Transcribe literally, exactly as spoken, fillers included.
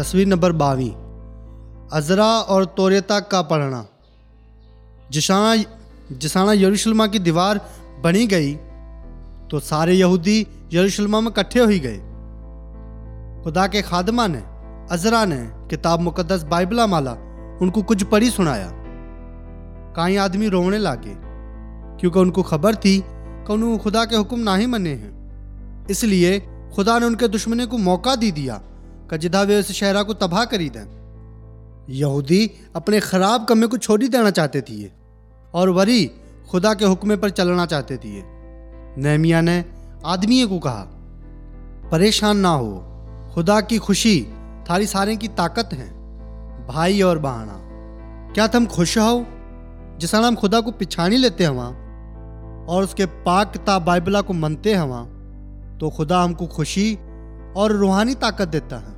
तस्वीर नंबर बावी। अजरा और तोरेता का पढ़ना। जिसाना जिसाना यरूशलेम की दीवार बनी गई तो सारे यहूदी यरूशलेम में इकट्ठे हो ही गए। खुदा के खादमा ने अजरा ने किताब मुकद्दस बाइबला माला उनको कुछ पढ़ी सुनाया। कई आदमी रोने लगे क्योंकि उनको खबर थी कि उन्होंने खुदा के हुक्म ना ही मने हैं। इसलिए खुदा ने उनके दुश्मनों को मौका दे दिया कि जिदा वे उस शहर को तबाह करी दें। यहूदी अपने खराब कमे को छोड़ देना चाहते थे और वरी खुदा के हुक्म पर चलना चाहते थे। नेहमिया ने आदमियों को कहा, परेशान ना हो, खुदा की खुशी थारी सारे की ताकत है। भाई और बहाना, क्या तुम खुश हो जिस हम खुदा को पिछानी लेते हवा और उसके पाक किताब बाइबला को मनते हवा तो खुदा हमको खुशी और रूहानी ताकत देता है।